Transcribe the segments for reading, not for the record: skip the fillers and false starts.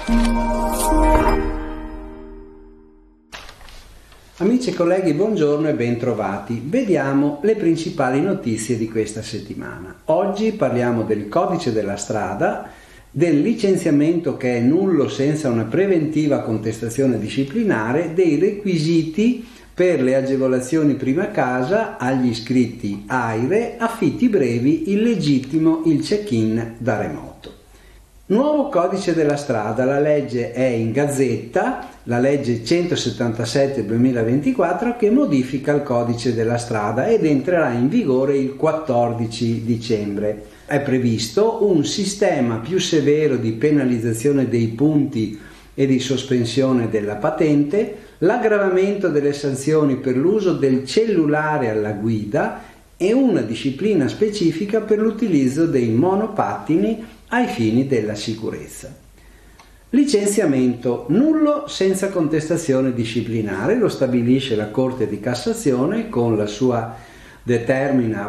Amici e colleghi, buongiorno e bentrovati. Vediamo le principali notizie di questa settimana. Oggi parliamo del codice della strada, del licenziamento che è nullo senza una preventiva contestazione disciplinare, dei requisiti per le agevolazioni prima casa agli iscritti AIRE, affitti brevi, il legittimo, il check-in da remoto. Nuovo codice della strada, la legge è in gazzetta, la legge 177/2024 che modifica il codice della strada ed entrerà in vigore il 14 dicembre. È previsto un sistema più severo di penalizzazione dei punti e di sospensione della patente, l'aggravamento delle sanzioni per l'uso del cellulare alla guida e una disciplina specifica per l'utilizzo dei monopattini ai fini della sicurezza. Licenziamento nullo senza contestazione disciplinare, lo stabilisce la Corte di Cassazione con la sua determina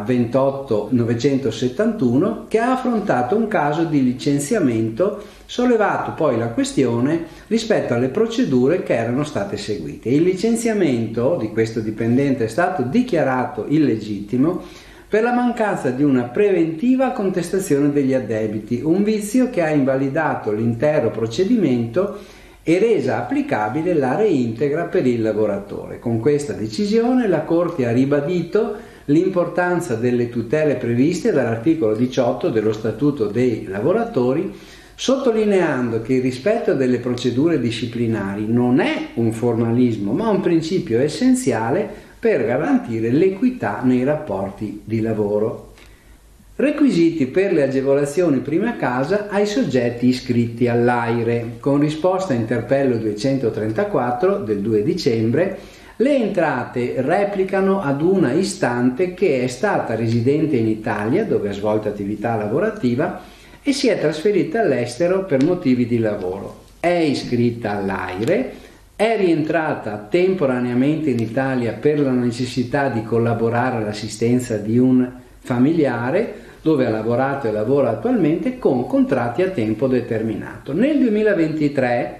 28/971, che ha affrontato un caso di licenziamento, sollevato poi la questione rispetto alle procedure che erano state seguite. Il licenziamento di questo dipendente è stato dichiarato illegittimo per la mancanza di una preventiva contestazione degli addebiti, un vizio che ha invalidato l'intero procedimento e resa applicabile la reintegra per il lavoratore. Con questa decisione la Corte ha ribadito l'importanza delle tutele previste dall'articolo 18 dello Statuto dei lavoratori, sottolineando che il rispetto delle procedure disciplinari non è un formalismo, ma un principio essenziale per garantire l'equità nei rapporti di lavoro. Requisiti per le agevolazioni prima casa ai soggetti iscritti all'AIRE. Con risposta a interpello 234 del 2 dicembre, le entrate replicano ad una istante che è stata residente in Italia, dove ha svolto attività lavorativa, e si è trasferita all'estero per motivi di lavoro. È iscritta all'AIRE, è rientrata temporaneamente in Italia per la necessità di collaborare all'assistenza di un familiare, dove ha lavorato e lavora attualmente con contratti a tempo determinato. Nel 2023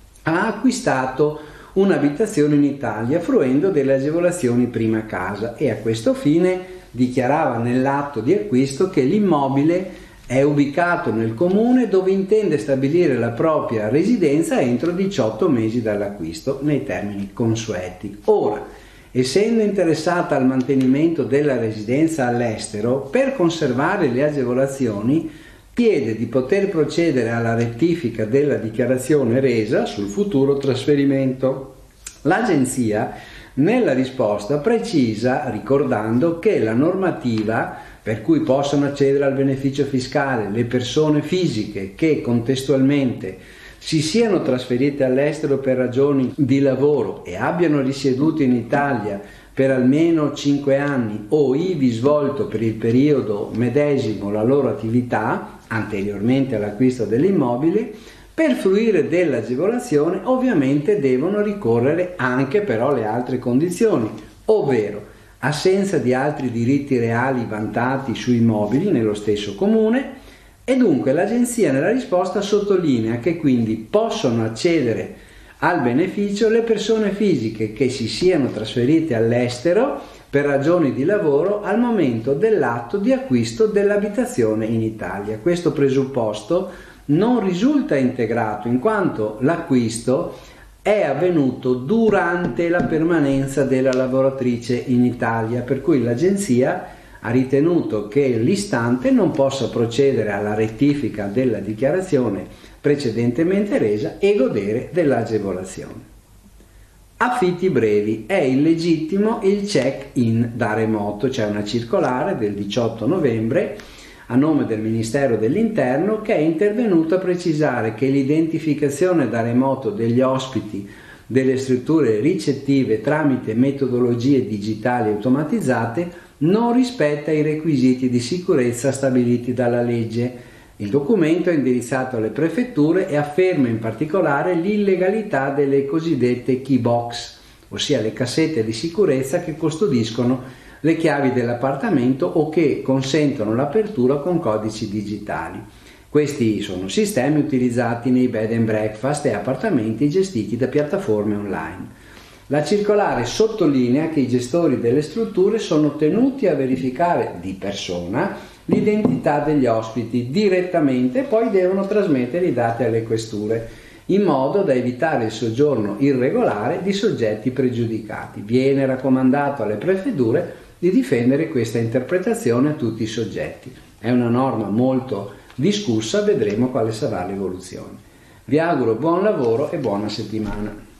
ha acquistato un'abitazione in Italia fruendo delle agevolazioni prima casa e a questo fine dichiarava nell'atto di acquisto che l'immobile è ubicato nel comune dove intende stabilire la propria residenza entro 18 mesi dall'acquisto, nei termini consueti. Ora, essendo interessata al mantenimento della residenza all'estero, per conservare le agevolazioni, chiede di poter procedere alla rettifica della dichiarazione resa sul futuro trasferimento. L'Agenzia, nella risposta, precisa, ricordando che la normativa per cui possono accedere al beneficio fiscale le persone fisiche che contestualmente si siano trasferite all'estero per ragioni di lavoro e abbiano risieduto in Italia per almeno 5 anni o ivi svolto per il periodo medesimo la loro attività anteriormente all'acquisto dell'immobile, per fruire dell'agevolazione ovviamente devono ricorrere anche però le altre condizioni, ovvero assenza di altri diritti reali vantati su immobili nello stesso comune, e dunque l'Agenzia nella risposta sottolinea che quindi possono accedere al beneficio le persone fisiche che si siano trasferite all'estero per ragioni di lavoro al momento dell'atto di acquisto dell'abitazione in Italia. Questo presupposto non risulta integrato in quanto l'acquisto è avvenuto durante la permanenza della lavoratrice in Italia, per cui l'Agenzia ha ritenuto che l'istante non possa procedere alla rettifica della dichiarazione precedentemente resa e godere dell'agevolazione. Affitti brevi. È illegittimo il check-in da remoto. C'è una circolare del 18 novembre a nome del Ministero dell'Interno che è intervenuto a precisare che l'identificazione da remoto degli ospiti delle strutture ricettive tramite metodologie digitali automatizzate non rispetta i requisiti di sicurezza stabiliti dalla legge. Il documento è indirizzato alle prefetture e afferma in particolare l'illegalità delle cosiddette key box, ossia le cassette di sicurezza che custodiscono le chiavi dell'appartamento o che consentono l'apertura con codici digitali. Questi sono sistemi utilizzati nei bed and breakfast e appartamenti gestiti da piattaforme online. La circolare sottolinea che i gestori delle strutture sono tenuti a verificare di persona l'identità degli ospiti direttamente e poi devono trasmettere i dati alle questure, in modo da evitare il soggiorno irregolare di soggetti pregiudicati. Viene raccomandato alle prefetture di difendere questa interpretazione a tutti i soggetti. È una norma molto discussa, vedremo quale sarà l'evoluzione. Vi auguro buon lavoro e buona settimana.